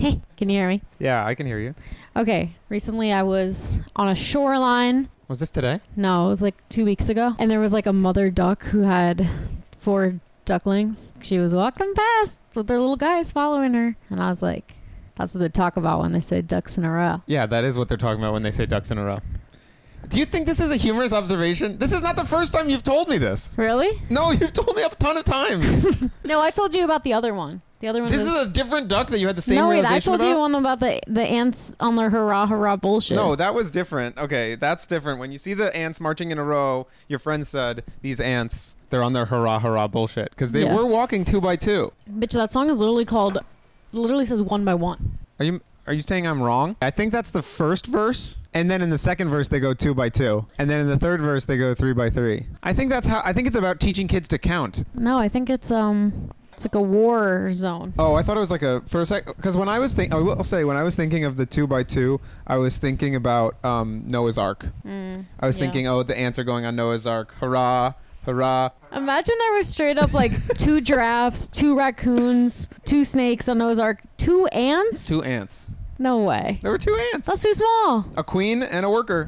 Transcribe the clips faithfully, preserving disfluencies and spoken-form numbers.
Hey, can you hear me? Yeah, I can hear you. Okay, recently I was on a shoreline. Was this today? No, it was like two weeks ago. And there was like a mother duck who had four ducklings. She was walking past with their little guys following her. And I was like, that's what they talk about when they say ducks in a row. Yeah, that is what they're talking about when they say ducks in a row. Do you think this is a humorous observation? This is not the first time you've told me this. Really? No, you've told me a ton of times. No, I told you about the other one. The other one. This was, is a different duck that you had the same no, wait, realization I told about? you one about the the ants on their hurrah hurrah bullshit. No, that was different. Okay, that's different. When you see the ants marching in a row, your friend said, these ants, they're on their hurrah hurrah bullshit. Because they Yeah. were walking two by two. Bitch, that song is literally called, literally says one by one. Are you... Are you saying I'm wrong? I think that's the first verse, and then in the second verse they go two by two, and then in the third verse they go three by three. I think that's how. I think it's about teaching kids to count. No, I think it's um, it's like a war zone. Oh, I thought it was like a for a sec. Because when I was think, I will say when I was thinking of the two by two, I was thinking about um, Noah's Ark. Mm, I was yeah. thinking, oh, the ants are going on Noah's Ark. Hurrah! Hurrah! Imagine there was straight up like two giraffes, two raccoons, two snakes on Noah's Ark, two ants. Two ants. No way. There were two ants. That's too small. A queen and a worker.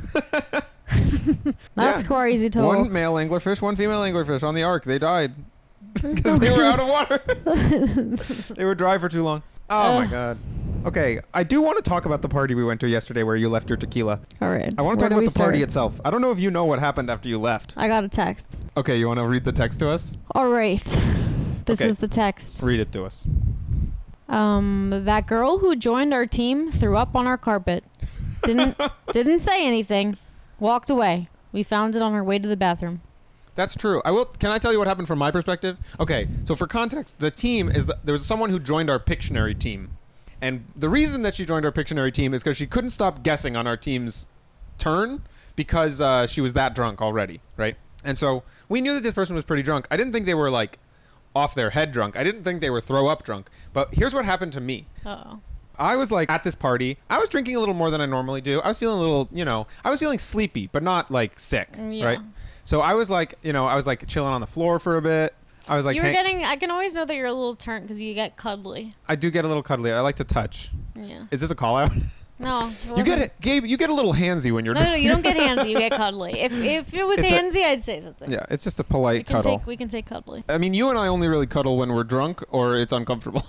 That's Yeah. crazy too. One male anglerfish, one female anglerfish on the Ark. They died because they were out of water. They were dry for too long. Oh Uh. my god. Okay, I do want to talk about the party we went to yesterday where you left your tequila. All right. I want to Where talk do we about the party start? itself. I don't know if you know what happened after you left. I got a text. Okay, you want to read the text to us? All right. This Okay. is the text. Read it to us. Um, that girl who joined our team threw up on our carpet. Didn't didn't say anything. Walked away. We found it on our way to the bathroom. That's true. I will. Can I tell you what happened from my perspective? Okay, so for context, the team is the, there was someone who joined our Pictionary team, and the reason that she joined our Pictionary team is because she couldn't stop guessing on our team's turn because uh, she was that drunk already, right? And so we knew that this person was pretty drunk. I didn't think they were like off their head drunk. I didn't think they were throw up drunk. But here's what happened to me. Uh-oh. I was like at this party. I was drinking a little more than I normally do. I was feeling a little, you know, I was feeling sleepy, but not like sick, Yeah. right? So I was like, you know, I was like chilling on the floor for a bit. I was like, You were hey, getting, I can always know that you're a little turnt because you get cuddly. I do get a little cuddly. I like to touch. Yeah. Is this a call out? No. You get it, Gabe. You get a little handsy when you're. No, no, you don't get handsy. You get cuddly. If if it was It's a- handsy, I'd say something. Yeah, it's just a polite We can cuddle. take we can take cuddly. I mean, you and I only really cuddle when we're drunk or it's uncomfortable.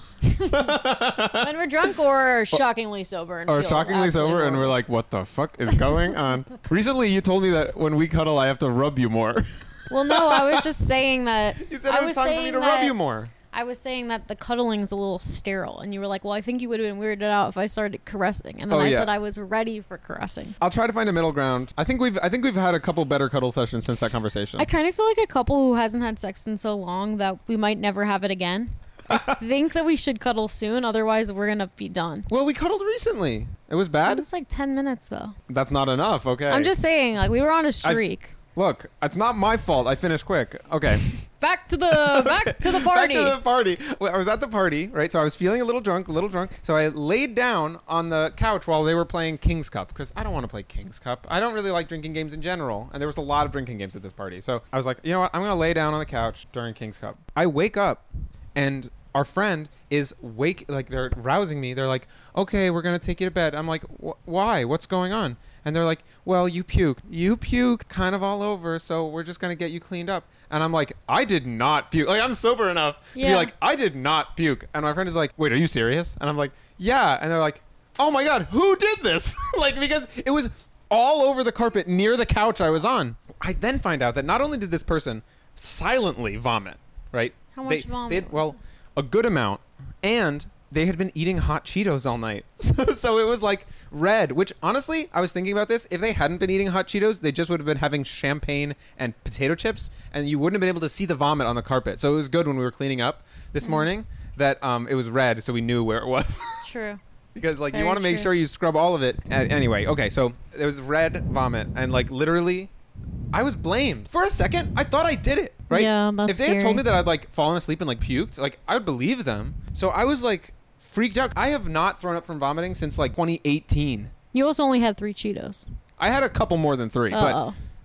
When we're drunk or shockingly sober. And or feel shockingly absolutely sober, and we're horrible. like, "What the fuck is going on?" Recently, you told me that when we cuddle, I have to rub you more. Well, no, I was just saying that. You said I it was was time for me saying to that, rub you more. I was saying that the cuddling's a little sterile, and you were like, "Well, I think you would have been weirded out if I started caressing," and then Oh, I yeah. said I was ready for caressing. I'll try to find a middle ground. I think we've I think we've had a couple better cuddle sessions since that conversation. I kind of feel like a couple who hasn't had sex in so long that we might never have it again. I think that we should cuddle soon, otherwise we're gonna be done. well, we cuddled recently. It was It bad. was like ten minutes though. That's not enough. Okay. I'm just saying, like we were on a streak. Look, it's not my fault. I finished quick. Okay. Back to the back to the party. Back to the party. Well, I was at the party, right? So I was feeling a little drunk, a little drunk. So I laid down on the couch while they were playing King's Cup because I don't want to play King's Cup. I don't really like drinking games in general, and there was a lot of drinking games at this party. So I was like, you know what? I'm gonna lay down on the couch during King's Cup. I wake up, and our friend is wake like they're rousing me. They're like, okay, we're gonna take you to bed. I'm like, why? What's going on? And they're like, well, you puked. You puked kind of all over, so we're just going to get you cleaned up. And I'm like, I did not puke. Like, I'm sober enough to Yeah. be like, I did not puke. And my friend is like, wait, are you serious? And I'm like, yeah. And they're like, oh my God, who did this? Like, because it was all over the carpet near the couch I was on. I then find out that not only did this person silently vomit, right? How much they, vomit they had- was well, a good amount. And they had been eating hot Cheetos all night. So, so it was like red, which honestly, I was thinking about this. If they hadn't been eating hot Cheetos, they just would have been having champagne and potato chips, and you wouldn't have been able to see the vomit on the carpet. So it was good when we were cleaning up this Mm. morning that um, it was red, so we knew where it was. True. Because like you Very want to make true. sure you scrub all of it. A- anyway, okay, so there was red vomit, and like literally, I was blamed for a second. I thought I did it, right? Yeah, that's If they had scary. told me that I'd like fallen asleep and like puked, like I would believe them. So I was like freaked out. I have not thrown up from vomiting since like twenty eighteen. You also only had three Cheetos. I had a couple more than three, Uh-oh. but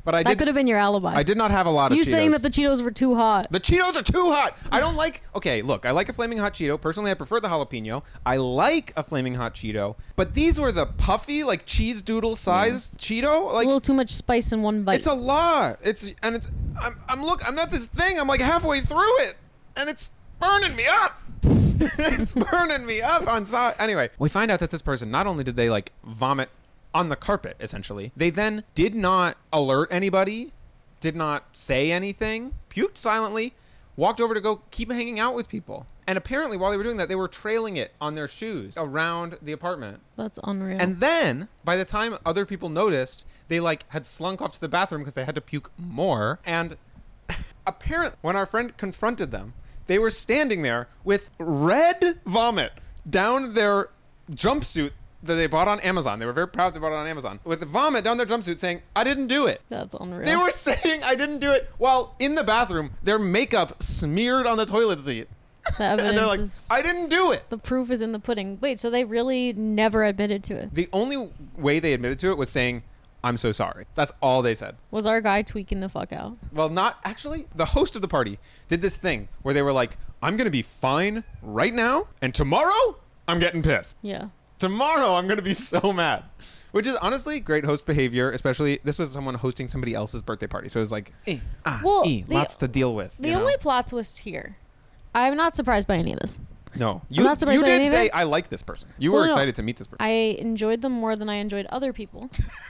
But I that did. could have been your alibi. I did not have a lot of you Cheetos. saying that the Cheetos were too hot. The Cheetos are too hot. I don't like. Okay, look, I like a flaming hot Cheeto. Personally, I prefer the jalapeno. I like a flaming hot Cheeto, but these were the puffy, like cheese doodle sized yeah. Cheeto. It's like a little too much spice in one bite. It's a lot. It's and it's. I'm. I'm look. I'm at this thing. I'm like halfway through it, and it's burning me up. It's burning me up on side. Anyway, we find out that this person not only did they like vomit on the carpet, essentially, they then did not alert anybody. Did not say anything, puked silently, walked over to go keep hanging out with people. And apparently while they were doing that, they were trailing it on their shoes around the apartment. That's unreal. And then by the time other people noticed, they like had slunk off to the bathroom because they had to puke more. And apparently when our friend confronted them, they were standing there with red vomit down their jumpsuit that they bought on Amazon. They were very proud they bought it on Amazon. With the vomit down their jumpsuit saying, I didn't do it. That's unreal. They were saying I didn't do it while in the bathroom, their makeup smeared on the toilet seat. The evidence and they're like, is... I didn't do it. The proof is in the pudding. Wait, so they really never admitted to it? The only way they admitted to it was saying, I'm so sorry. That's all they said. Was our guy tweaking the fuck out? Well, not actually. The host of the party did this thing where they were like, I'm going to be fine right now, and tomorrow I'm getting pissed. Yeah. Tomorrow I'm going to be so mad. Which is honestly great host behavior, especially this was someone hosting somebody else's birthday party. So it was like, eh, ah, well, eh, the, lots to deal with. The you only know? plot twist here, I'm not surprised by any of this. No. You, I'm not surprised you by did any of say, it. I like this person. You Well, were no. excited to meet this person. I enjoyed them more than I enjoyed other people.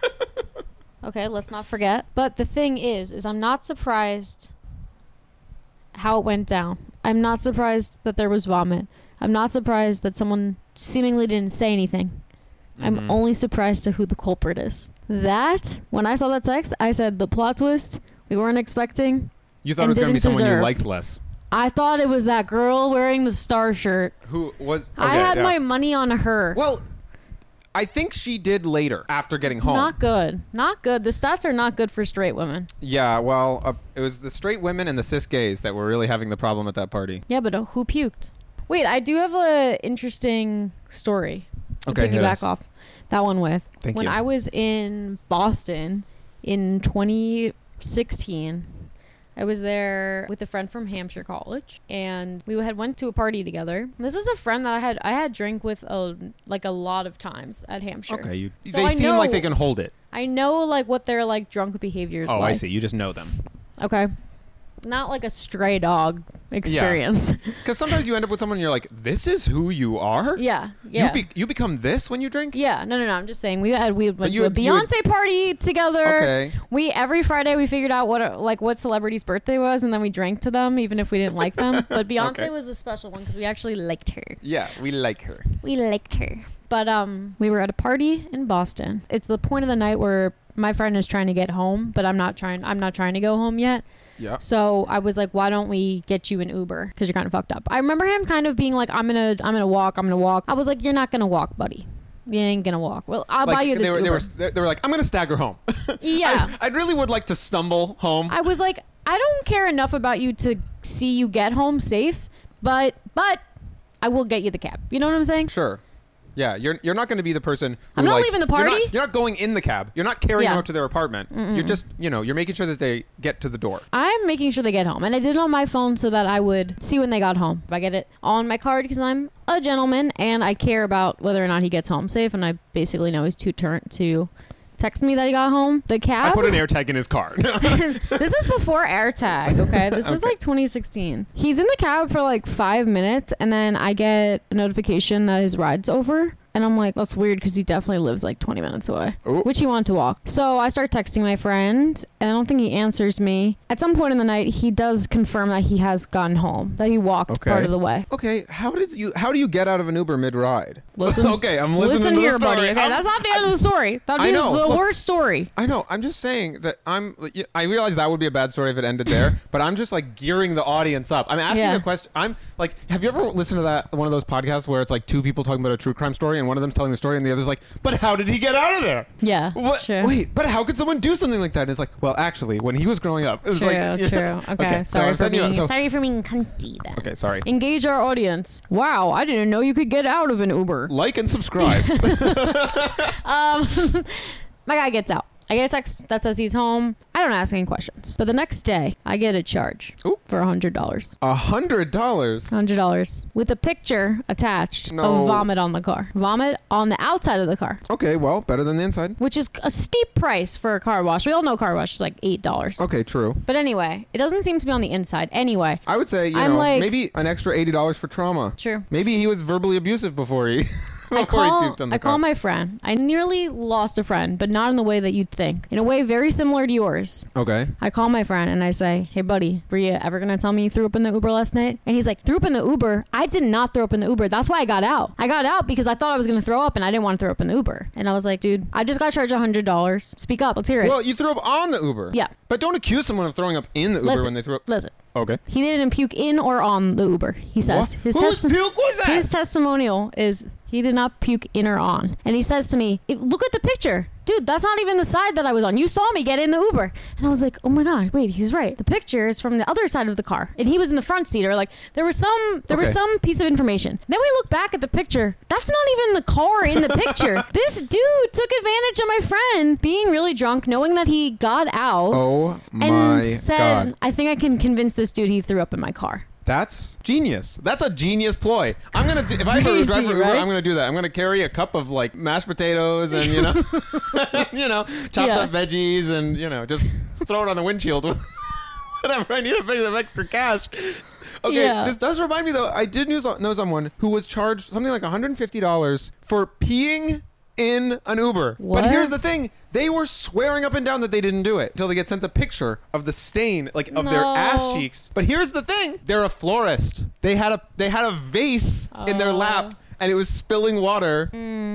Okay, let's not forget. But the thing is, is I'm not surprised how it went down. I'm not surprised that there was vomit. I'm not surprised that someone seemingly didn't say anything. Mm-hmm. I'm only surprised to who the culprit is. That, when I saw that text, I said the plot twist we weren't expecting. You thought and it was going to be didn't someone you deserve. liked less. I thought it was that girl wearing the star shirt. Who was... I okay, had yeah. my money on her. Well, I think she did later after getting home. Not good. Not good. The stats are not good for straight women. Yeah, well, uh, it was the straight women and the cis gays that were really having the problem at that party. Yeah, but uh, who puked? Wait, I do have a interesting story to Okay, hit piggyback us. off that one with. Thank when you. I was in Boston in twenty sixteen, I was there with a friend from Hampshire College, and we had went to a party together. This is a friend that I had I had drank with a, like a lot of times at Hampshire. Okay, you, So they I seem know- like they can hold it. I know like what their like drunk behavior is Oh, like. I see. You just know them. Okay. Not like a stray dog experience. Because sometimes you end up with someone and you're like, this is who you are? Yeah, yeah. You, be- you become this when you drink? Yeah, no, no, no. I'm just saying we had we went you to a had- you had- Beyonce party together. Okay. We every Friday we figured out what a, like what celebrity's birthday was, and then we drank to them, even if we didn't like them. But Beyonce Okay. was a special one because we actually liked her. Yeah, we like her. We liked her. But um, we were at a party in Boston. It's the point of the night where my friend is trying to get home, but I'm not trying. I'm not trying to go home yet. Yeah. So I was like, why don't we get you an Uber? Because you're kind of fucked up. I remember him kind of being like, I'm gonna, I'm gonna walk, I'm gonna walk. I was like, you're not gonna walk, buddy. You ain't gonna walk. Well, I'll Like, buy you this they were, Uber. they were they were like, I'm gonna stagger home. Yeah. I, I really would like to stumble home. I was like, I don't care enough about you to see you get home safe, but but I will get you the cab. You know what I'm saying? Sure. Yeah, you're you're not going to be the person who I'm not like, leaving the You're party. not, you're not going in the cab. You're not carrying Yeah. them up to their apartment. Mm-mm. You're just, you know, you're making sure that they get to the door. I'm making sure they get home, and I did it on my phone so that I would see when they got home. I get it on my card because I'm a gentleman and I care about whether or not he gets home safe, and I basically know he's too turnt to text me that he got home. The cab. I put an air tag in his car. This is before AirTag, okay? This is Okay. like twenty sixteen. He's in the cab for like five minutes, and then I get a notification that his ride's over. And I'm like, that's weird because he definitely lives like twenty minutes away, Ooh. which he wanted to walk. So I start texting my friend, and I don't think he answers me. At some point in the night, he does confirm that he has gotten home, that he walked Okay. part of the way. Okay, how did you how do you get out of an Uber mid-ride? Listen, Okay, I'm listening listen to the here, story. buddy. Okay, I'm- that's not the end of the story. That'd I be know, the look- worst story. I know. I'm just saying that I'm. I realize that would be a bad story if it ended there, but I'm just like gearing the audience up. I'm asking Yeah. the question. I'm like, have you ever listened to that one of those podcasts where it's like two people talking about a true crime story, and one of them's telling the story, and the other's like, "But how did he get out of there?" Yeah, What? sure. Wait, but how could someone do something like that? And it's like, well, actually, when he was growing up, it was True, like, yeah. true. Okay, Okay, so sorry I'm for setting you up. being So- sorry for being cunty then. Okay, sorry. Engage our audience. Wow, I didn't know you could get out of an Uber. Like and subscribe. Um, my guy gets out. I get a text that says he's home. I don't ask any questions. But the next day, I get a charge Ooh. for one hundred dollars. A hundred dollars. one hundred dollars with a picture attached No. of vomit on the car. Vomit on the outside of the car, Okay, well, better than the inside. which is a steep price for a car wash. We all know car wash is like eight dollars. Okay, true. But anyway, it doesn't seem to be on the inside. Anyway, I would say, you I'm know, like- maybe an extra eighty dollars for trauma. true. Maybe he was verbally abusive before he before I call, he puked on the I call car. my friend. I nearly lost a friend, but not in the way that you'd think. In a way very similar to yours. Okay. I call my friend and I say, hey, buddy, were you ever going to tell me you threw up in the Uber last night? And he's like, threw up in the Uber? I did not throw up in the Uber. That's why I got out. I got out because I thought I was going to throw up and I didn't want to throw up in the Uber. And I was like, dude, I just got charged one hundred dollars. Speak up. Let's hear it. Well, you threw up on the Uber. Yeah. But don't accuse someone of throwing up in the Uber Listen, when they threw up. Listen. Okay. He didn't puke in or on the Uber, he says. What? His Whose testi- puke was that? His testimonial is he did not puke in or on. And he says to me, look at the picture. Dude, that's not even the side that I was on. You saw me get in the Uber. And I was like, oh my God, wait, he's right. The picture is from the other side of the car. And he was in the front seat. Or like, there was some there was Okay. some piece of information. Then we look back at the picture. That's not even the car in the picture. This dude took advantage of my friend being really drunk, knowing that he got out. Oh my and said, God. I think I can convince this dude he threw up in my car. That's genius. That's a genius ploy. I'm gonna do, if I ever Crazy, drive for Uber, right? I'm gonna do that. I'm gonna carry a cup of like mashed potatoes and you know, you know, chopped Yeah. up veggies and you know, just throw it on the windshield. Whatever I need to pay some extra cash. Okay, Yeah. this does remind me though. I did know know someone who was charged something like one hundred fifty dollars for peeing in an Uber. What? But here's the thing. They were swearing up and down that they didn't do it until they get sent a picture of the stain, like of their No. ass cheeks. But here's the thing. They're a florist. They had a they had a vase in their Oh. lap and it was spilling water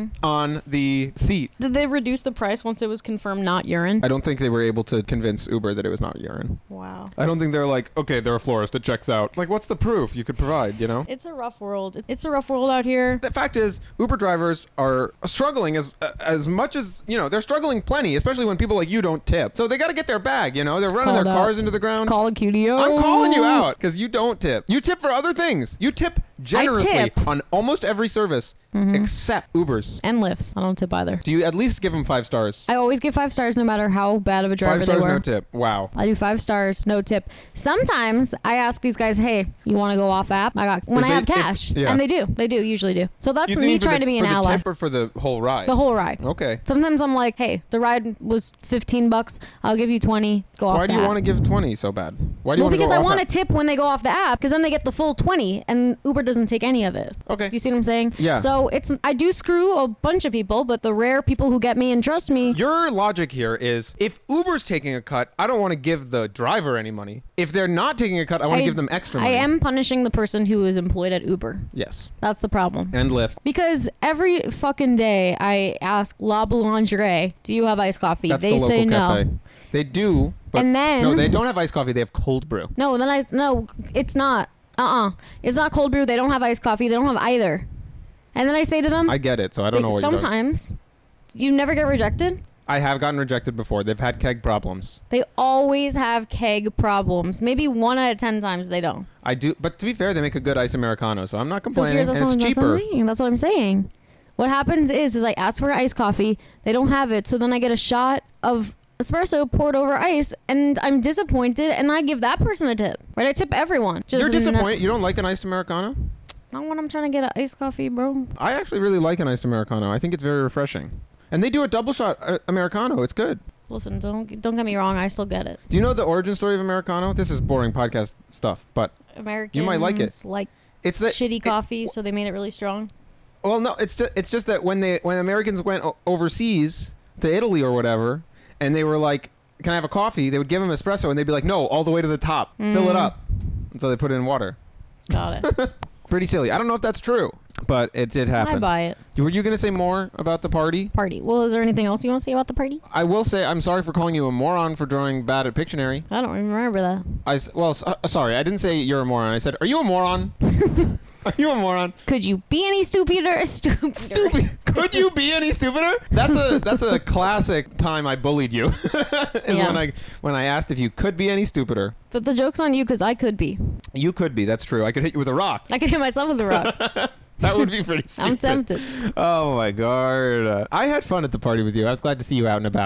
on the seat. Did they reduce the price once it was confirmed not urine? I don't think they were able to convince Uber that it was not urine. Wow. I don't think they're like, okay, they're a florist. It checks out. Like, what's the proof you could provide, you know? It's a rough world. It's a rough world out here. The fact is, Uber drivers are struggling as as much as, you know, they're struggling plenty, especially when people like you don't tip. So they got to get their bag, you know? They're running Called their out. cars into the ground. Call a Q D O. I'm calling you out because you don't tip. You tip for other things. You tip generously tip. on almost every service except Uber's. And lifts. I don't tip either. Do you at least give them five stars? I always give five stars no matter how bad of a driver Five stars, they were. no tip. Wow. I do five stars, no tip. Sometimes I ask these guys, "Hey, you want to go off app?" I got when If I they- have if- cash, yeah. and they do. They do usually do. So that's You me mean for trying the- to be an for the ally. tip or for the whole ride? The whole ride. Okay. Sometimes I'm like, "Hey, the ride was fifteen bucks. I'll give you twenty. Go off Why the do you app." want to give twenty so bad? Why do you Well, want to because go I off want to app? tip when they go off the app, because then they get the full twenty, and Uber doesn't take any of it. Okay. Do you see what I'm saying? Yeah. So it's I do screw a bunch of people, but the rare people who get me and trust me, Your logic here is if Uber's taking a cut, I don't want to give the driver any money. If they're not taking a cut, I want to I- give them extra I money. am punishing the person who is employed at Uber. Yes. That's the problem. And Lyft. Because every fucking day I ask La Boulangerie, "Do you have iced coffee?" That's they the local say cafe. no. They do, but And then- no, they don't have iced coffee. They have cold brew. No, then I no, it's not. Uh-uh. It's not cold brew. They don't have iced coffee. They don't have either. And then I say to them, I get it, so I don't they- know what you're doing. sometimes you never get rejected. I have gotten rejected before. They've had keg problems. They always have keg problems. Maybe one out of ten times they don't. I do, but to be fair, they make a good ice americano, so I'm not So complaining. here's that's, and what, it's that's what I'm cheaper. saying. That's what I'm saying. What happens is, is I ask for iced coffee. They don't have it, so then I get a shot of espresso poured over ice, and I'm disappointed, and I give that person a tip. Right? I tip everyone. Just You're n- disappointed. You don't like an iced americano? Not when I'm trying to get an iced coffee, bro. I actually really like an iced americano. I think it's very refreshing. And they do a double shot uh, americano. It's good. Listen, don't don't get me wrong. I still get it. Do you know the origin story of americano? This is boring podcast stuff, but Americans might like it. like it's that shitty it- coffee, so they made it really strong. Well, no, it's just it's just that when they when Americans went o- overseas to Italy or whatever, and they were like, "Can I have a coffee?" They would give them espresso, and they'd be like, "No, all the way to the top, fill it Mm. up." And so they put it in water. Got it. Pretty silly. I don't know if that's true, but it did happen. I buy it. Were you going to say more about the party? Party. Well, is there anything else you want to say about the party? I will say I'm sorry for calling you a moron for drawing bad at Pictionary. I don't even remember that. I s- well, s- uh, sorry, I didn't say you're a moron. I said, "Are you a moron?" Are you a moron? Could you be any stupider? Stupider. Stupid. Could you be any stupider? That's a that's a classic time I bullied you. is Yeah. when I when I asked if you could be any stupider. But the joke's on you, because I could be. You could be. That's true. I could hit you with a rock. I could hit myself with a rock. That would be pretty stupid. I'm tempted. Oh my god. Uh, I had fun at the party with you. I was glad to see you out and about.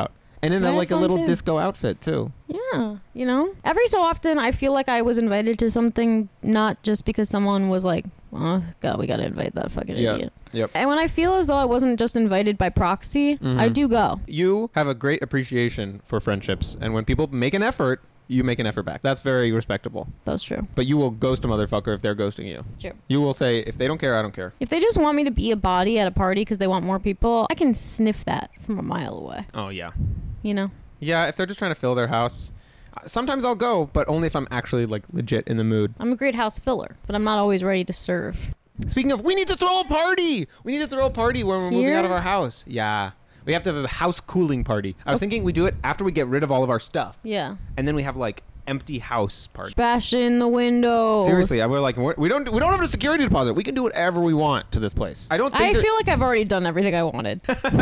And in But I a, had like a fun, little too. disco outfit too. Yeah, you know? Every so often, I feel like I was invited to something not just because someone was like, oh, God, we gotta invite that fucking Yeah. idiot. Yep. And when I feel as though I wasn't just invited by proxy, Mhm. I do go. You have a great appreciation for friendships, and when people make an effort, you make an effort back. That's very respectable. That's true. But you will ghost a motherfucker if they're ghosting you. True. You will say, if they don't care, I don't care. If they just want me to be a body at a party because they want more people, I can sniff that from a mile away. Oh, yeah. You know? Yeah, if they're just trying to fill their house. uh, Sometimes I'll go, but only if I'm actually like legit in the mood. I'm a great house filler, but I'm not always ready to serve. Speaking of, we need to throw a party. We need to throw a party when we're moving Here? out of our house. Yeah. We have to have a house cooling party. I was thinking we do it after we get rid of all of our stuff. Yeah. And then we have like empty house party. Bash in the windows. Seriously, I we're like we're, we don't we don't have a security deposit. We can do whatever we want to this place. I don't think I there- feel like I've already done everything I wanted.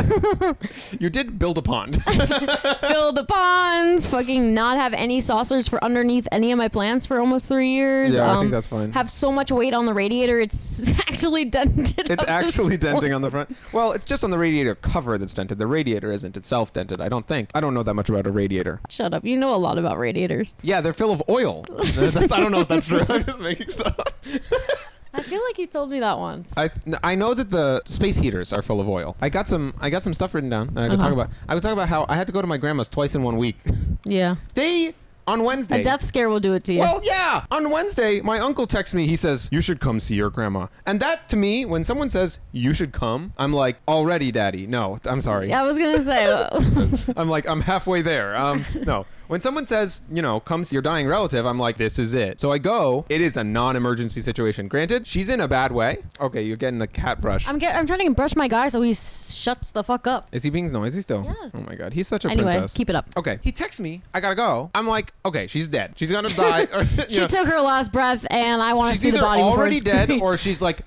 you did build a pond. Build a ponds, fucking not have any saucers for underneath any of my plants for almost three years. Yeah, I um, think that's fine. Have so much weight on the radiator, it's actually dented. It's at actually this denting point. on the front. Well, it's just on the radiator cover that's dented. The radiator isn't itself dented. I don't think. I don't know that much about a radiator. Shut up. You know a lot about radiators. Yeah, they're full of oil. That's, I don't know if that's true. I'm just making stuff. I feel like you told me that once. I I know that the space heaters are full of oil. I got some I got some stuff written down, and I could Uh-huh. talk about. I would talk about how I had to go to my grandma's twice in one week. Yeah. They on Wednesday. A death scare will do it to you. Well, yeah. On Wednesday, my uncle texts me. He says, "You should come see your grandma." And that, to me, when someone says, "You should come," I'm like, "Already, Daddy." No, I'm sorry. yeah, I was going to say. I'm like, I'm halfway there. Um, no. When someone says, you know, come see your dying relative, I'm like, this is it. So I go. It is a non-emergency situation. Granted, she's in a bad way. Okay, you're getting the cat brush. I'm get, I'm trying to brush my guy so he s- shuts the fuck up. Is he being noisy still? Yeah. Oh my god, he's such a Anyway, princess. keep it up. Okay, he texts me. I gotta go. I'm like, okay, she's dead. She's gonna die. Or, you She know, took her last breath, and I want to she's see either the body before already it's dead buried. or she's like,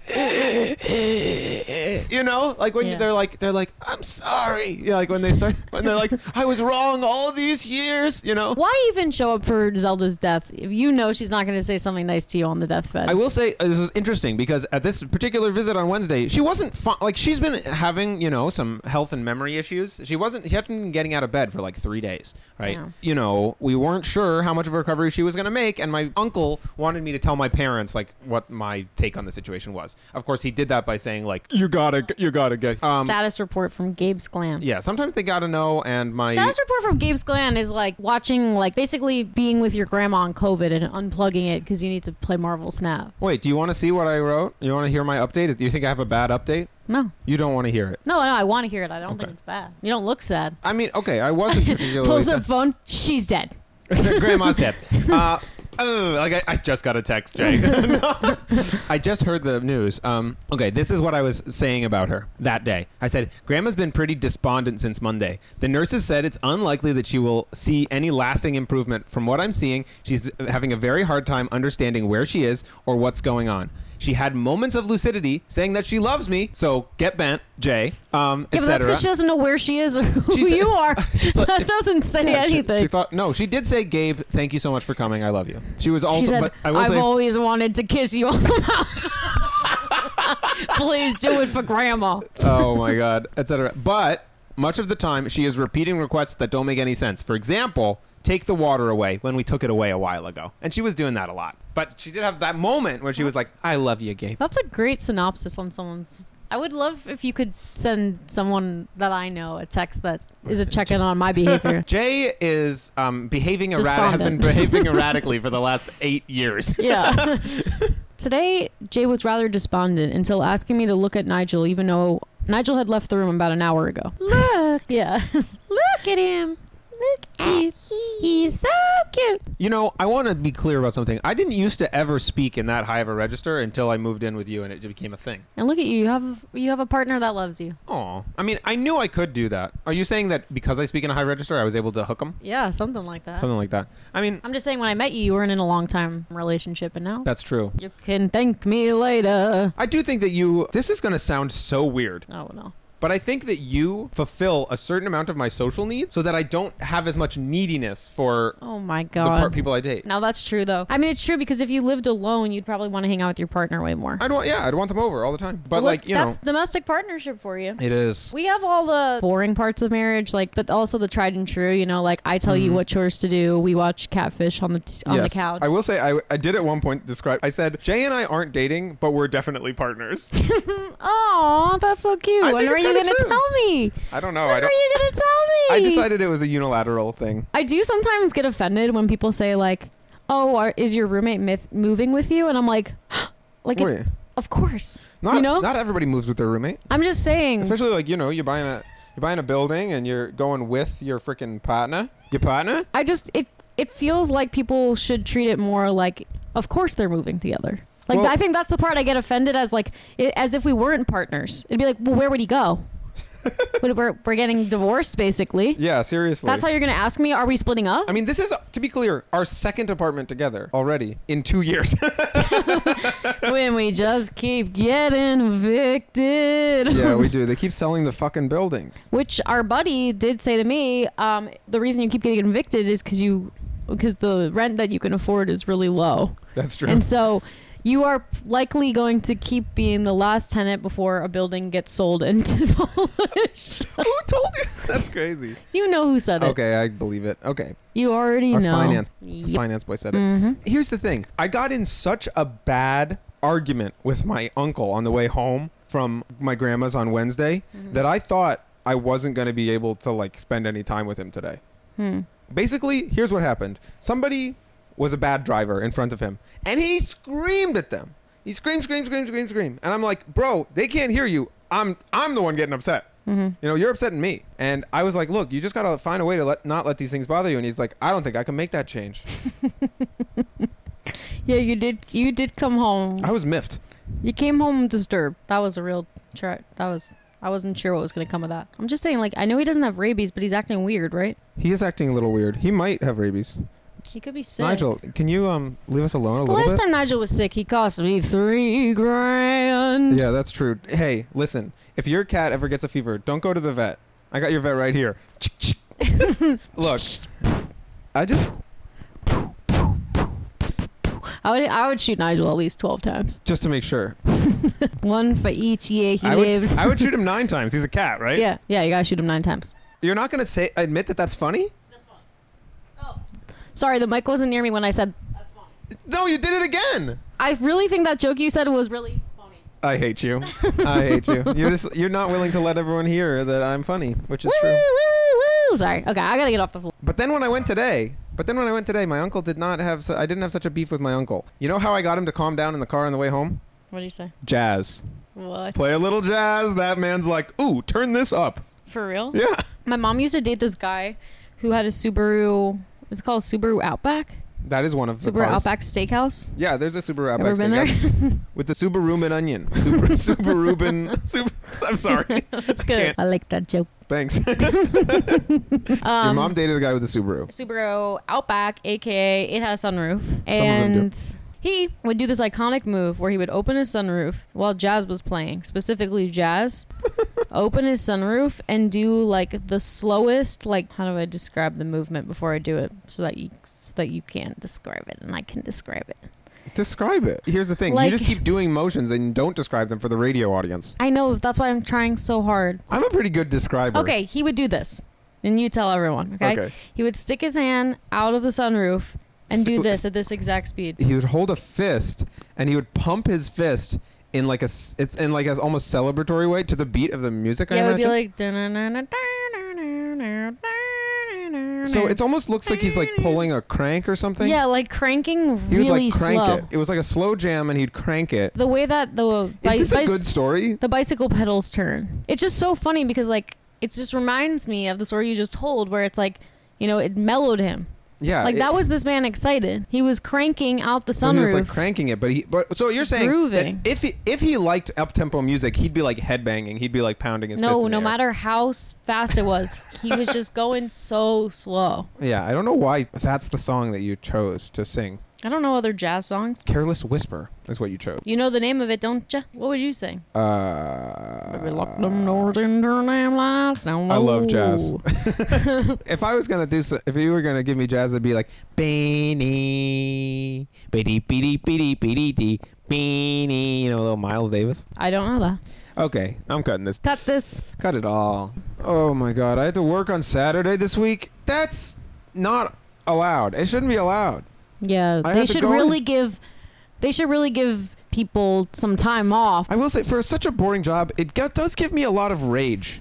you know, like when Yeah. they're like, they're like, I'm sorry. Yeah, like when they start, when they're like, I was wrong all these years. You know. Why even show up for Zelda's death if you know she's not going to say something nice to you on the deathbed? I will say uh, this was interesting because at this particular visit on Wednesday, she wasn't fi- like she's been having you know some health and memory issues. She wasn't. She hadn't been getting out of bed for like three days, right? Damn. You know, we weren't sure how much of a recovery she was going to make, and my uncle wanted me to tell my parents like what my take on the situation was. Of course, he did that by saying like, "You gotta, you gotta get." Um, Status report from Gabe's Glam. yeah, sometimes they gotta know, and my Status report from Gabe's Glam is like watching, like basically being with your grandma on COVID and unplugging it because you need to play Marvel Snap. wait. Do you want to see what I wrote? You want to hear my update? Do you think I have a bad update? No, You don't want to hear it. no, no. I want to hear it. I don't Okay. think it's bad. You don't look sad. I mean, okay, I wasn't particularly. Pulls sad. up phone. She's dead. Grandma's dead. Uh, oh, like I, I just got a text, Jay. No. I just heard the news. Um, okay, this is what I was saying about her that day. I said, Grandma's been pretty despondent since Monday. The nurses said it's unlikely that she will see any lasting improvement. From what I'm seeing, she's having a very hard time understanding where she is or what's going on. She had moments of lucidity saying that she loves me, so get bent, Jay, um, Yeah, et but that's cetera. because she doesn't know where she is or who She said- you are. she's like- that doesn't say Yeah, she- anything. She, thought no. She did say, "Gabe, thank you so much for coming. I love you." She was also. She said, but I will I've say, always wanted to kiss you on the mouth. Please do it for grandma. oh my god, et cetera. But much of the time, she is repeating requests that don't make any sense. For example, take the water away when we took it away a while ago, and she was doing that a lot. But she did have that moment where she was like, That's- "I love you, Gabe." That's a great synopsis on someone's. I would love if you could send someone that I know a text that is a check-in on my behavior. Jay is um, behaving errat- has been Despondent. behaving erratically for the last eight years. Yeah. Today, Jay was rather despondent until asking me to look at Nigel, even though Nigel had left the room about an hour ago. Look, Yeah. look at him. Look at he's so cute. You know, I want to be clear about something. I didn't used to ever speak in that high of a register until I moved in with you, and it became a thing. And look at you. You have you have a partner that loves you. Oh, I mean, I knew I could do that. Are you saying that because I speak in a high register, I was able to hook them? Yeah, something like that. Something like that. I mean, I'm just saying when I met you, you weren't in a long-time relationship, and now that's true. you can thank me later. I do think that you. This is going to sound so weird. Oh, no. But I think that you fulfill a certain amount of my social needs so that I don't have as much neediness for Oh my the god. part people I date. Now that's true though. I mean, it's true because if you lived alone, you'd probably want to hang out with your partner way more. I'd want, yeah, I'd want them over all the time. But Well, like, you know, that's domestic partnership for you. it is. We have all the boring parts of marriage, like, but also the tried and true. You know, like I tell you Mhm. what chores to do. We watch Catfish on the t- on Yes. the couch. I will say, I, I did at one point describe, I said, Jay and I aren't dating, but we're definitely partners. Oh, that's so cute. I When think are it's you kinda gonna true. tell me? I don't know. When I are don't. you gonna tell I me? decided it was a unilateral thing. I do sometimes get offended when people say like, "Oh, are, is your roommate myth- moving with you?" And I'm like, like, it- Wait, of course. not, you know, not everybody moves with their roommate. I'm just saying. Especially like, you know, you're buying a you're buying a building and you're going with your freaking partner. Your partner? I just it it feels like people should treat it more like, of course they're moving together. Like Well- I think that's the part I get offended as, like it, as if we weren't partners. It'd be like, well, where would he go? But we're we're getting divorced basically. Yeah, seriously. That's how you're gonna ask me? Are we splitting up? I mean, this is, to be clear, our second apartment together already in two years. When we just keep getting evicted. Yeah, we do. They keep selling the fucking buildings. Which our buddy did say to me, um, the reason you keep getting evicted is because you, because the rent that you can afford is really low, That's true. and so you are likely going to keep being the last tenant before a building gets sold and demolished. Who told you? That's crazy. You know who said it. Okay, I believe it. Okay. You already Our know. finance Yep. finance boy said it. Mm-hmm. Here's the thing. I got in such a bad argument with my uncle on the way home from my grandma's on Wednesday Mm-hmm. that I thought I wasn't going to be able to like spend any time with him today. Hmm. Basically, here's what happened. Somebody was a bad driver in front of him and he screamed at them. He screamed, screamed, screamed, screamed, screamed. And I'm like, bro, they can't hear you. I'm I'm the one getting upset. Mm-hmm. You know, you're upsetting me. And I was like, look, you just got to find a way to let not let these things bother you. And he's like, I don't think I can make that change. Yeah, you did. You did come home. I was miffed. You came home disturbed. That was a real. Tra- that was. I wasn't sure what was gonna come of that. I'm just saying, like, I know he doesn't have rabies, but he's acting weird, right? He is acting a little weird. He might have rabies. He could be sick. Nigel, can you um leave us alone a The little last bit? time Nigel was sick, he cost me three grand. Yeah, that's true. Hey, listen, if your cat ever gets a fever, don't go to the vet. I got your vet right here. Look, I just I would I would shoot Nigel at least twelve times. just to make sure. One for each year he I would, lives. I would shoot him nine times. He's a cat, right? Yeah, yeah, you gotta shoot him nine times. You're not gonna say admit that that's funny? Sorry, the mic wasn't near me when I said. That's funny. No, you did it again. I really think that joke you said was really funny. I hate you. I hate you. You're just you're not willing to let everyone hear that I'm funny, which is Woo, true. woo, woo. Sorry. Okay, I gotta get off the floor. But then when I went today, but then when I went today, my uncle did not have. Su- I didn't have such a beef with my uncle. You know how I got him to calm down in the car on the way home? What do you say? Jazz. What? Play a little jazz. That man's like, ooh, turn this up. For real? Yeah. My mom used to date this guy who had a Subaru. What's it called? Subaru Outback. That is one of the Subaru cars. Outback Steakhouse. Yeah, there's a Subaru Outback. Ever been there? Steakhouse with the Subaruban onion. Super, Subaruban. Super, I'm sorry. That's I good. can't. I like that joke. Thanks. Your Um, mom dated a guy with a Subaru. Subaru Outback, aka it has a sunroof, them do. and he would do this iconic move where he would open his sunroof while jazz was playing, specifically jazz. Open his sunroof and do like the slowest, like, how do I describe the movement before I do it so that you so that you can't describe it and I can describe it. Describe it. Here's the thing. Like- you just keep doing motions and don't describe them for the radio audience. I know, that's why I'm trying so hard. I'm a pretty good describer. Okay, he would do this, and you tell everyone. Okay, Okay. he would stick his hand out of the sunroof and do So- this at this exact speed. He would hold a fist and he would pump his fist in like a s- it's in like a almost celebratory way to the beat of the music. I Yeah, it would be imagine. like. So it almost looks like he's like pulling a crank or something. Yeah, like cranking He would really like crank slow. it. It was like a slow jam, and he'd crank it. The way that the bi- Is this a bic- good story? the bicycle pedals turn. It's just so funny because like it just reminds me of the story you just told, where it's like, you know, it mellowed him. Yeah. Like it- that was this man excited. He was cranking out the So he was sunroof. like cranking it, but he. But so you're saying Grooving. that if he, if he liked up tempo music, he'd be like headbanging. He'd be like pounding his fist no, in no the air. matter how s- fast it was, he was just going so slow. Yeah, I don't know why that's the song that you chose to sing. I don't know other jazz songs. Careless Whisper is what you chose. You know the name of it, don't you? What would you sing? Uh, Baby, lock them doors and turn them lights down I love low. jazz. If I was gonna do, so, if you were gonna give me jazz, it'd be like Beanie, beady beady beady beady dee, Beanie. You know, little Miles Davis. I don't know that. Okay, I'm cutting this. Cut this. Cut it all. Oh my God, I had to work on Saturday this week. That's not allowed. It shouldn't be allowed. Yeah, I they had to should go really in- give. They should really give people some time off. I will say, for such a boring job, it g- does give me a lot of rage.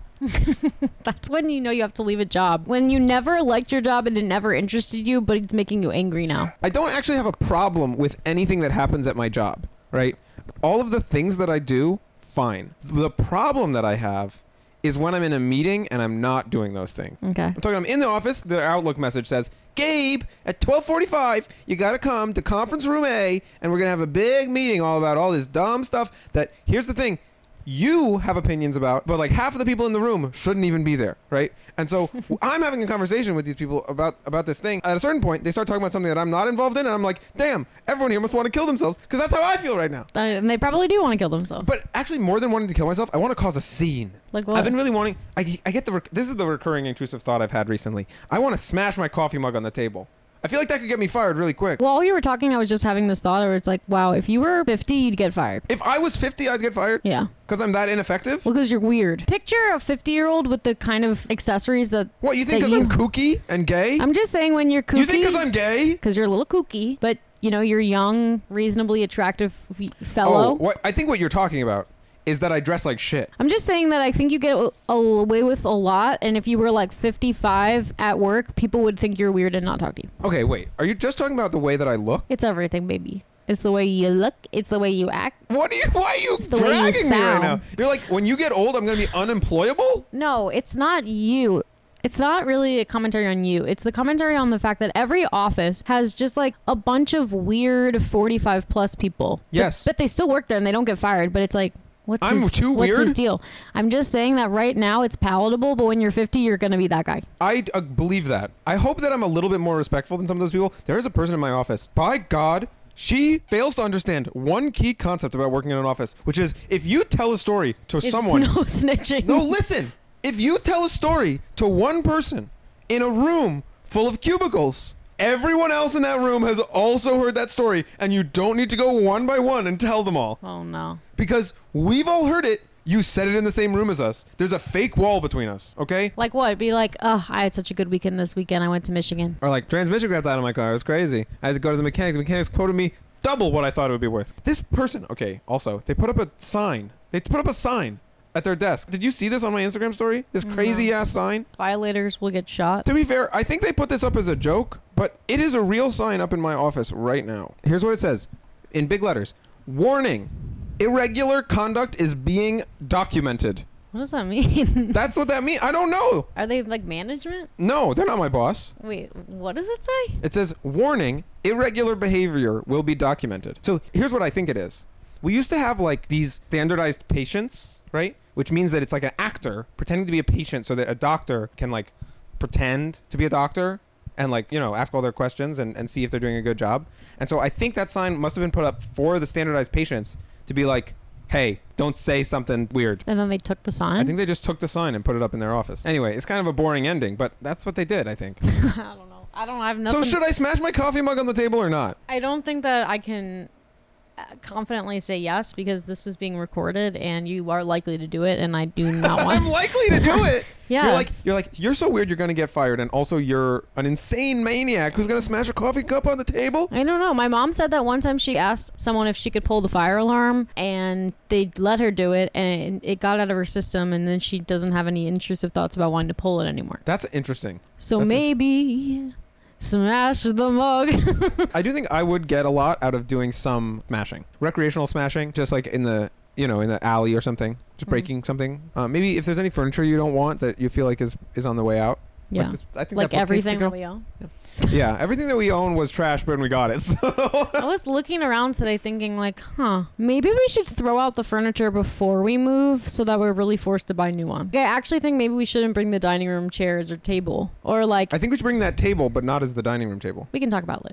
That's when you know you have to leave a job. When you never liked your job and it never interested you, but it's making you angry now. I don't actually have a problem with anything that happens at my job, right? All of the things that I do, fine. The problem that I have is when I'm in a meeting and I'm not doing those things. Okay. I'm talking, I'm in the office, the Outlook message says, Gabe, at twelve forty-five, you got to come to conference room A, and we're going to have a big meeting all about all this dumb stuff that, here's the thing, you have opinions about, but like half of the people in the room shouldn't even be there, right? And so I'm having a conversation with these people about, about this thing. At a certain point, they start talking about something that I'm not involved in, and I'm like, damn, everyone here must want to kill themselves, because that's how I feel right now. Uh, and they probably do want to kill themselves. But actually, more than wanting to kill myself, I want to cause a scene. Like what? I've been really wanting, I, I get the, rec- this is the recurring intrusive thought I've had recently. I want to smash my coffee mug on the table. I feel like that could get me fired really quick. While you were talking, I was just having this thought where it's like, wow, if you were fifty, you'd get fired. If I was fifty, I'd get fired? Yeah. Because I'm that ineffective? Well, because you're weird. Picture a fifty-year-old with the kind of accessories that... What, you think that because I'm you- kooky and gay? I'm just saying when you're kooky... You think because I'm gay? Because you're a little kooky, but, you know, you're young, reasonably attractive f- fellow. Oh, what, I think what you're talking about is that I dress like shit. I'm just saying that I think you get a- away with a lot, and if you were like fifty-five at work, people would think you're weird and not talk to you. Okay, wait. Are you just talking about the way that I look? It's everything, baby. It's the way you look. It's the way you act. What are you, why are you the way you dragging me right now? sound. You're like, when you get old, I'm going to be unemployable? No, it's not you. It's not really a commentary on you. It's the commentary on the fact that every office has just like a bunch of weird forty-five plus people. Yes. But, but they still work there and they don't get fired. But it's like, what's I'm his, too what's his weird? deal? I'm just saying that right now it's palatable, but when you're fifty, you're going to be that guy. I uh, believe that. I hope that I'm a little bit more respectful than some of those people. There is a person in my office. By God, she fails to understand one key concept about working in an office, which is if you tell a story to It's someone... no snitching. No, listen. If you tell a story to one person in a room full of cubicles, everyone else in that room has also heard that story, and you don't need to go one by one and tell them all. Oh, no. Because we've all heard it. You said it in the same room as us. There's a fake wall between us, okay? Like what? Be like, oh, I had such a good weekend this weekend. I went to Michigan. Or like, transmission grabbed out of my car. It was crazy. I had to go to the mechanic. The mechanics quoted me double what I thought it would be worth. This person, okay, also, they put up a sign. They put up a sign at their desk. Did you see this on my Instagram story? This crazy ass sign? Violators will get shot. To be fair, I think they put this up as a joke, but it is a real sign up in my office right now. Here's what it says in big letters. Warning. Irregular conduct is being documented. What does that mean? That's what that means. I don't know. Are they like management? No, they're not my boss. Wait, what does it say? It says, warning, irregular behavior will be documented. So here's what I think it is. We used to have like these standardized patients, right? Which means that it's like an actor pretending to be a patient so that a doctor can like pretend to be a doctor and like, you know, ask all their questions and, and see if they're doing a good job. And so I think that sign must have been put up for the standardized patients to be like, hey, don't say something weird. And then they took the sign? I think they just took the sign and put it up in their office. Anyway, it's kind of a boring ending, but that's what they did, I think. I don't know. I don't I have nothing. So should I smash my coffee mug on the table or not? I don't think that I can uh, confidently say yes because this is being recorded and you are likely to do it and I do not want I'm likely to do it. Yes. You're like, you're like, you're so weird you're going to get fired, and also you're an insane maniac who's going to smash a coffee cup on the table? I don't know. My mom said that one time she asked someone if she could pull the fire alarm and they let her do it and it got out of her system and then she doesn't have any intrusive thoughts about wanting to pull it anymore. That's interesting. So That's maybe smash the mug. I do think I would get a lot out of doing some smashing. Recreational smashing, just like in the, you know, in the alley or something. Just Mhm. breaking something. Uh, maybe if there's any furniture you don't want that you feel like is, is on the way out. Yeah. Like, this, I think Like that bookcase everything could that go. we own. Yeah, everything that we own was trash when we got it. So I was looking around today thinking like, huh, maybe we should throw out the furniture before we move so that we're really forced to buy a new one. I actually think maybe we shouldn't bring the dining room chairs or table or like, I think we should bring that table, but not as the dining room table. we can talk about it later.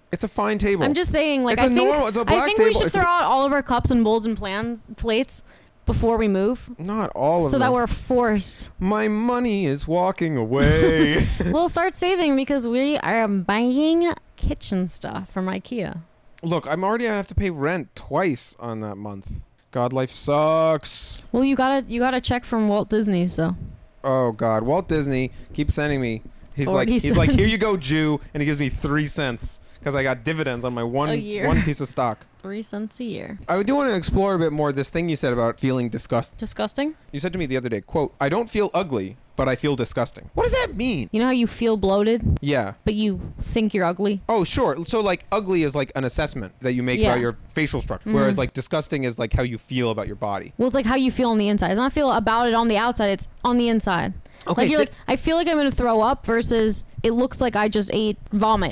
It's a fine table. I'm just saying, like, It's I a think, normal- it's a black I think we table. should It's- throw out all of our cups and bowls and plans, plates before we move. Not all of So them. that we're forced. My money is walking away. We'll start saving because we are buying kitchen stuff from IKEA. Look, I'm already gonna have to pay rent twice on that month. God, life sucks. Well, you got a you got a check from Walt Disney, so Oh God, Walt Disney keeps sending me. He's like, forty he's like, cents. here you go, Jew, and he gives me three cents because I got dividends on my A one year. one piece of stock. three cents a year. I do want to explore a bit more this thing you said about feeling disgust. Disgusting. You said to me the other day, quote, I don't feel ugly, but I feel disgusting. What does that mean? You know how you feel bloated, Yeah. but you think you're ugly? Oh, sure. So like ugly is like an assessment that you make Yeah. about your facial structure, Mhm. whereas like disgusting is like how you feel about your body. Well, it's like how you feel on the inside. It's not feel about it on the outside. It's on the inside. Okay, Like you're th- like, I feel like I'm gonna throw up versus it looks like I just ate vomit.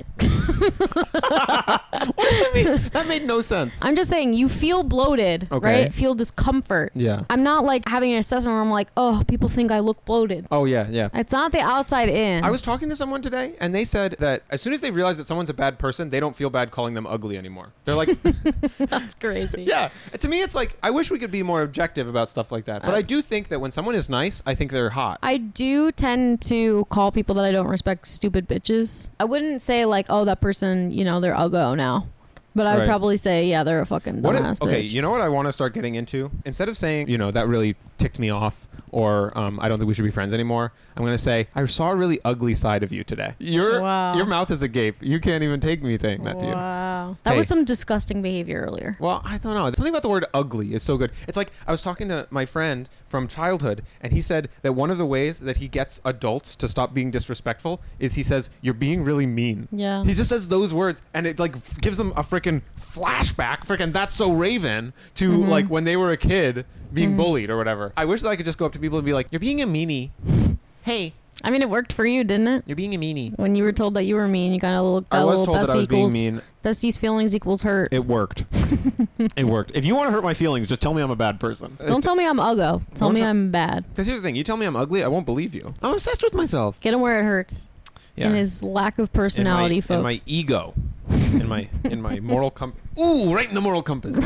I mean, that made no sense. I'm just saying you feel bloated, Okay. right? Feel discomfort. Yeah. I'm not like having an assessment where I'm like, oh, people think I look bloated. Oh yeah, yeah. It's not the outside in. I was talking to someone today, and they said that as soon as they realize that someone's a bad person, they don't feel bad calling them ugly anymore. They're like, That's crazy. yeah. To me, it's like I wish we could be more objective about stuff like that. But Uh, I do think that when someone is nice, I think they're hot. I do tend to call people that I don't respect stupid bitches. I wouldn't say like, oh, that person, you know, they're uggo now. But I would Right. probably say, yeah, they're a fucking What dumbass if, okay, bitch. you know what I want to start getting into? Instead of saying, you know, that really ticked me off, or um, I don't think we should be friends anymore, I'm going to say, I saw a really ugly side of you today. Your Wow. your mouth is agape. You can't even take me saying that to you. Wow. That Hey. was some disgusting behavior earlier. Well, I don't know. Something about the word ugly is so good. It's like I was talking to my friend from childhood, and he said that one of the ways that he gets adults to stop being disrespectful is he says, you're being really mean. Yeah. He just says those words, and it like f- gives them a freaking flashback, freaking That's So Raven, to Mhm. like when they were a kid being Mhm. bullied or whatever. I wish that I could just go up to people and be like, you're being a meanie. Hey, I mean, it worked for you, didn't it? you're being a meanie. When you were told that you were mean, you got a little, got I a was little told that I bestie was being equals, mean. bestie's feelings equals hurt. It worked. It worked. If you want to hurt my feelings, just tell me I'm a bad person. Don't tell me I'm uggo. Tell Don't me tell- I'm bad. Because here's the thing, you tell me I'm ugly, I won't believe you. I'm obsessed with myself. Get him where it hurts. Yeah. In his lack of personality, in my, folks. in my ego, in my in my moral compass. Ooh, right in the moral compass.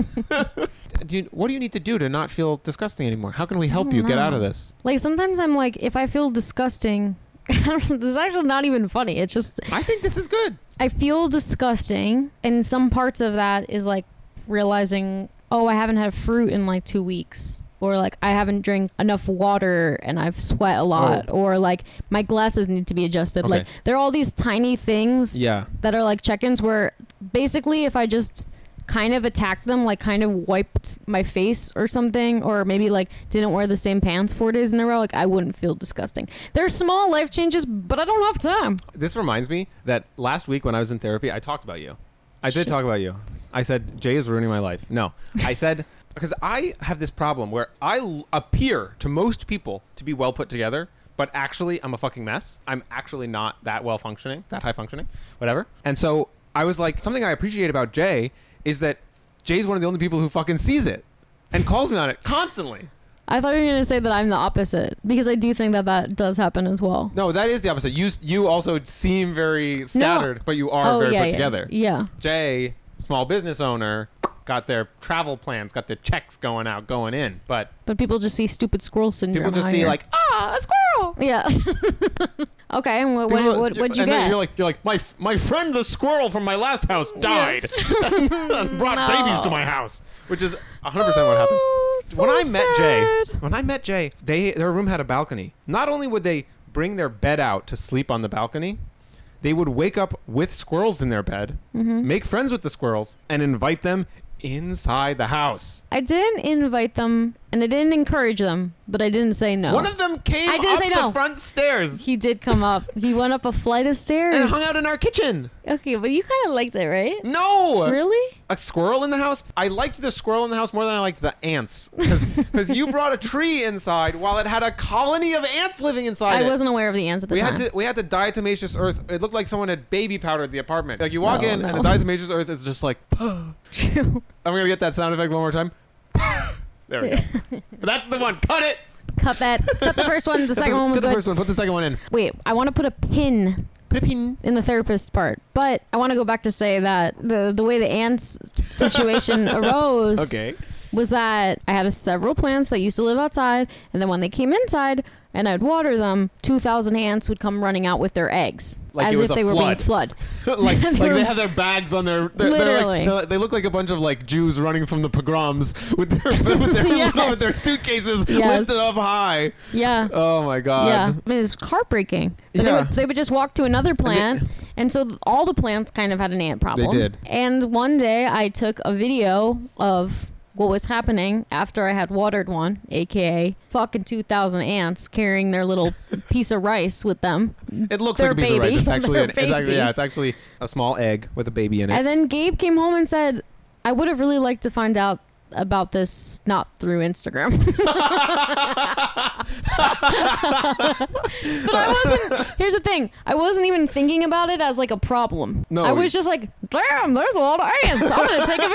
do you, what do you need to do to not feel disgusting anymore? How can we help don't you get know. out of this? Like sometimes I'm like, if I feel disgusting, this is actually not even funny. It's just I think this is good. I feel disgusting, and some parts of that is like realizing, oh, I haven't had fruit in like two weeks. Or like I haven't drank enough water and I've sweat a lot. Oh. Or like my glasses need to be adjusted. Okay. Like there are all these tiny things Yeah. that are like check-ins where basically if I just kind of attacked them, like kind of wiped my face or something, or maybe like didn't wear the same pants four days in a row, like I wouldn't feel disgusting. They're small life changes, but I don't have time. This reminds me that last week when I was in therapy, I talked about you. I did Shit. talk about you. I said, Jay is ruining my life. No. I said, because I have this problem where I l- appear to most people to be well put together, but actually I'm a fucking mess. I'm actually not that well functioning, that high functioning, whatever. And so I was like, something I appreciate about Jay is that Jay's one of the only people who fucking sees it and calls me on it constantly. I thought you were going to say that I'm the opposite, because I do think that that does happen as well. No, that is the opposite. You you also seem very scattered, but you are Oh, very yeah, put yeah. together. Yeah. Jay, small business owner, got their travel plans, got their checks going out, going in. But But people just see stupid squirrel syndrome. people just out see here. like, ah, a squirrel. Yeah. Okay, and what, what, People- what, what'd you and then get? You're like, you're like, my f- my friend the squirrel from my last house died, and brought No. babies to my house, which is one hundred percent what happened. Oh, so when I met Jay, sad. when I met Jay, they their room had a balcony. Not only would they bring their bed out to sleep on the balcony, they would wake up with squirrels in their bed, Mhm. make friends with the squirrels, and invite them inside the house. I didn't invite them, and I didn't encourage them, but I didn't say no. One of them came I didn't up say the no. front stairs He did come up. He went up a flight of stairs. and hung out in our kitchen. Okay, but you kind of liked it, right? No! Really? A squirrel in the house? I liked the squirrel in the house more than I liked the ants. Because you brought a tree inside while it had a colony of ants living inside I it. wasn't aware of the ants at the We time. had to we had to diatomaceous earth. It looked like someone had baby powdered the apartment. Like you walk No, in no. and the diatomaceous earth is just like. True. I'm gonna get that sound effect one more time. There we go. That's the one. Cut it. Cut that. Cut the first one. The Cut second the, one was cut the good. first one. Put the second one in. Wait, I want to put a pin Put a pin. in the therapist part. But I want to go back to say that the the way the ants situation arose Okay. was that I had a, several plants that used to live outside, and then when they came inside and I'd water them, two thousand ants would come running out with their eggs, Like it as was if a they were being flood. flood. like They like were- they have their bags on their. They're, they're Literally. like, they they look like a bunch of like Jews running from the pogroms with their with their, Yes. with their suitcases Yes. lifted up high. Yeah. Oh my god. Yeah, I mean, it's heartbreaking. But They, Yeah. would, they would just walk to another plant, and so th- all the plants kind of had an ant problem. did. And one day I took a video of what was happening after I had watered one, aka fucking two thousand ants carrying their little piece of rice with them. It looks Their like a piece of rice. baby. It's actually Their an, it's actually baby. yeah, it's actually a small egg with a baby in it. And then Gabe came home and said, I would have really liked to find out about this not through Instagram. But I wasn't, here's the thing, I wasn't even thinking about it as like a problem. No. I was just like, damn, there's a lot of ants. I'm going to take a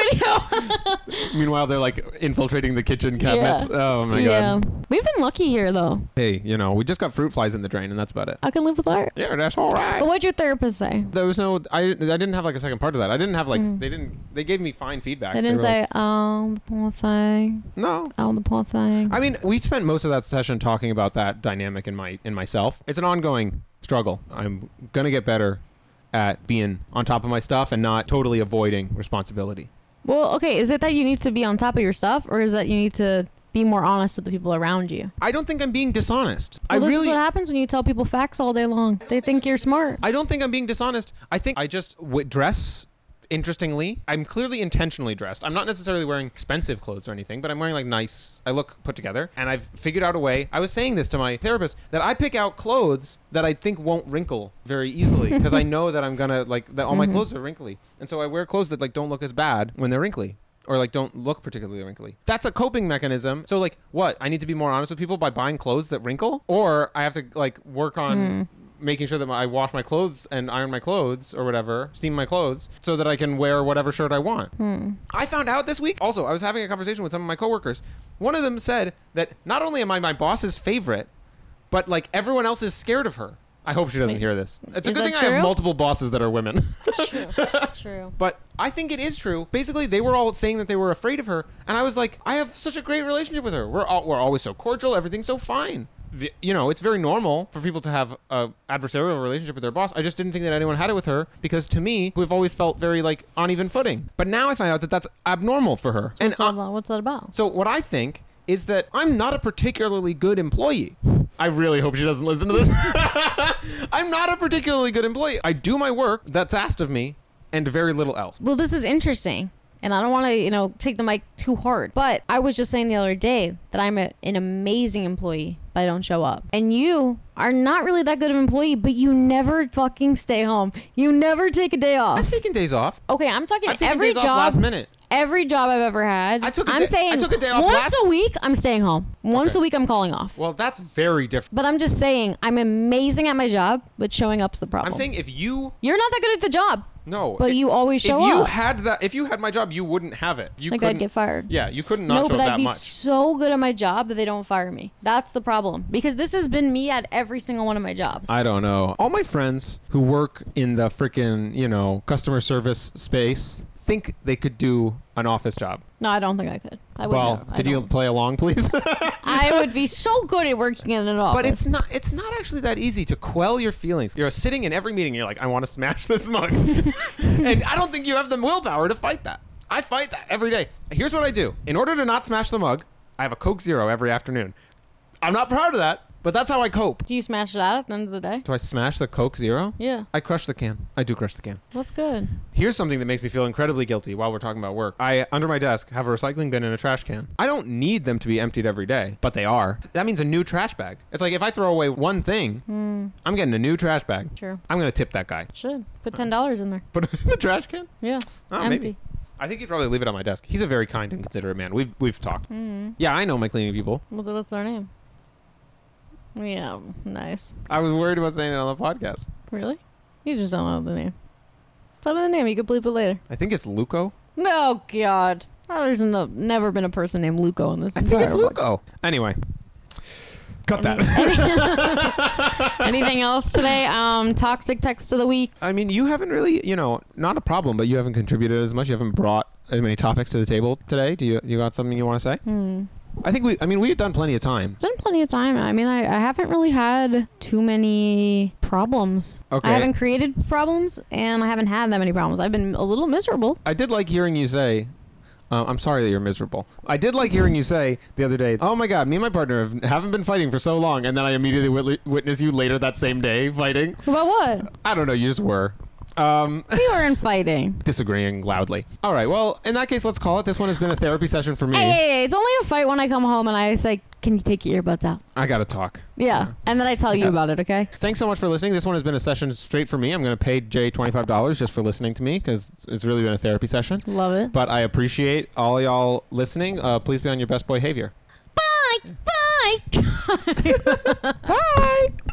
video. Meanwhile, they're like infiltrating the kitchen cabinets. Yeah. Oh my yeah. god. We've been lucky here though. Hey, you know, we just got fruit flies in the drain, and that's about it. I can live with that. Yeah, that's all right. But what'd your therapist say? There was no. I I didn't have like a second part of that. I didn't have like. They didn't. They gave me fine feedback. They didn't were say, like, oh, the poor thing. no. Oh, the poor thing. I mean, we spent most of that session talking about that dynamic in my in myself. It's an ongoing struggle. I'm gonna get better at being on top of my stuff and not totally avoiding responsibility. Well, okay, is it that you need to be on top of your stuff, or is that you need to be more honest with the people around you? I don't think I'm being dishonest. Well, I this really. is what happens when you tell people facts all day long. They think you're smart. I don't think I'm being dishonest. I think I just w- dress interestingly. I'm clearly intentionally dressed. I'm not necessarily wearing expensive clothes or anything, but I'm wearing like nice. I look put together, and I've figured out a way. I was saying this to my therapist that I pick out clothes that I think won't wrinkle very easily because I know that I'm gonna like that all my clothes are wrinkly, and so I wear clothes that like don't look as bad when they're wrinkly. Or like don't look particularly wrinkly. That's a coping mechanism. So like what? I need to be more honest with people by buying clothes that wrinkle? Or I have to like work on making sure that I wash my clothes and iron my clothes or whatever, steam my clothes, so that I can wear whatever shirt I want. I found out this week, also, I was having a conversation with some of my coworkers. One of them said that not only am I my boss's favorite, but like everyone else is scared of her. I hope she doesn't Wait, hear this. It's a is good that thing I have true? multiple bosses that are women. True. True. But I think it is true. Basically, they were all saying that they were afraid of her, and I was like, I have such a great relationship with her. We're all, we're always so cordial. Everything's so fine. V- You know, it's very normal for people to have a adversarial relationship with their boss. I just didn't think that anyone had it with her because, to me, we've always felt very like on even footing. But now I find out that that's abnormal for her. What's, I- that about? What's that about? so what I think is that I'm not a particularly good employee. I really hope she doesn't listen to this. I'm not a particularly good employee. I do my work that's asked of me and very little else. Well, this is interesting. And I don't want to, you know, take the mic too hard. But I was just saying the other day that I'm a, an amazing employee, but I don't show up. And you are not really that good of an employee, but you never fucking stay home. You never take a day I've off. taken days off. Okay, I'm talking I've taken every days job. off last minute. Every job I've ever had. I took a I'm day- saying I took a day off once last- a week, I'm staying home. Once Okay. a week, I'm calling off. Well, that's very different. But I'm just saying, I'm amazing at my job, but showing up's the problem. I'm saying if you You're not that good at the job, no, but if, you always show if you up. had that, if you had my job, you wouldn't have it. You Like couldn't I'd get fired. Yeah, you couldn't not No, show but up I'd that be much. so good at my job that they don't fire me. That's the problem. Because this has been me at every single one of my jobs. I don't know. All my friends who work in the freaking, you know, customer service space think they could do an office job. no, I don't think I could. I would Well, not. I could you don't. play along, please? I would be so good at working in an office. But it's not it's not actually that easy to quell your feelings. You're sitting in every meeting, you're like, I want to smash this mug. And I don't think you have the willpower to fight that. I fight that every day. Here's what I do. In order to not smash the mug, I have a Coke Zero every afternoon. I'm not proud of that, but that's how I cope. Do you smash that at the end of the day? Do I smash the Coke Zero? Yeah. I crush the can. I do crush the can. That's good. Here's something that makes me feel incredibly guilty while we're talking about work. I, under my desk, have a recycling bin and a trash can. I don't need them to be emptied every day, but they are. That means a new trash bag. It's like if I throw away one thing, I'm getting a new trash bag. Sure. I'm going to tip that guy. Should. Put ten dollars in there. Put it in the trash can? Yeah. Oh, Empty. maybe. I think he'd probably leave it on my desk. He's a very kind and considerate man. We've we've talked. Yeah, I know my cleaning people. What- What's their name? Yeah. Nice. I was worried about saying it on the podcast. Really? You just don't know the name. Tell me the name. You can bleep it later. I think it's Luco. No, God. Oh, there's no, never been a person named Luco in this I entire think it's book. Luco. Anyway. Cut that. Anything else today? Um, toxic text of the week. I mean, you haven't really, you know, not a problem, but you haven't contributed as much. You haven't brought as many topics to the table today. Do you you got something you want to say? Hmm. I think we, I mean, we've done plenty of time. It's been plenty of time. I mean, I, I haven't really had too many problems. Okay. I haven't created problems, and I haven't had that many problems. I've been a little miserable. I did like hearing you say, uh, I'm sorry that you're miserable. I did like hearing you say the other day, oh my God, me and my partner have, haven't been fighting for so long. And then I immediately wit- witnessed you later that same day fighting. About what? I don't know. You just were. Um, We weren't fighting. disagreeing loudly. All right. Well, in that case, let's call it. This one has been a therapy session for me. Hey, hey, hey, it's only a fight when I come home and I say, can you take your earbuds out? I got to talk. Yeah. And then I tell you Yeah. about it, okay? Thanks so much for listening. This one has been a session straight for me. I'm going to pay Jay twenty-five dollars just for listening to me because it's really been a therapy session. Love it. But I appreciate all y'all listening. Uh, please be on your best behavior. Bye. Bye. Bye.